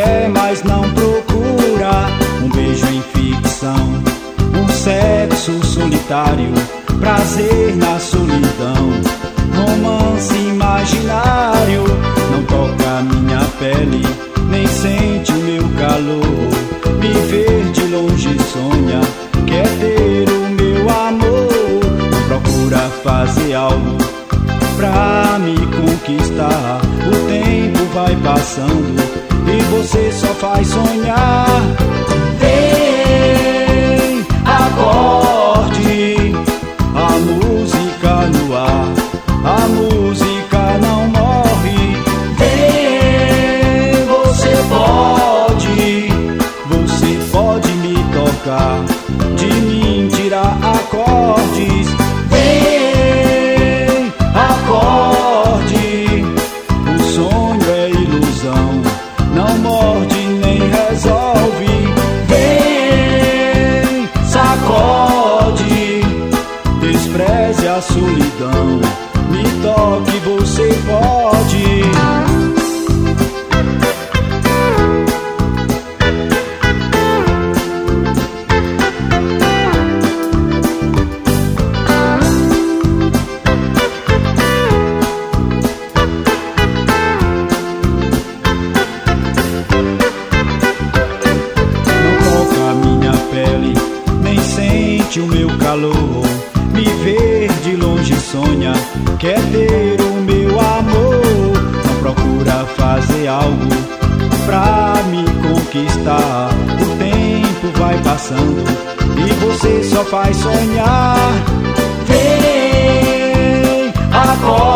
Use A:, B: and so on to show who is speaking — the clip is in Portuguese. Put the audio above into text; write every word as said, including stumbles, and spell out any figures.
A: quer, mas não procura um beijo em ficção, um sexo solitário, prazer na solidão, romance imaginário. Não toca minha pele, nem sente o meu calor, me ver de longe sonha, quer ter o meu amor. Não procura fazer algo pra me conquistar, o tempo vai passando e você só faz sonhar. Vem, acorde, a música no ar, a música não morre. Vem, você pode, você pode me tocar, de mim tirar acordes. Vem, acorde, o sonho é ilusão, não morde nem resolve. Vem, sacode, despreze a solidão, me toque, você pode. Nem sente o meu calor, me ver de longe sonha, quer ter o meu amor. Não procura fazer algo pra me conquistar, o tempo vai passando e você só faz sonhar. Vem, agora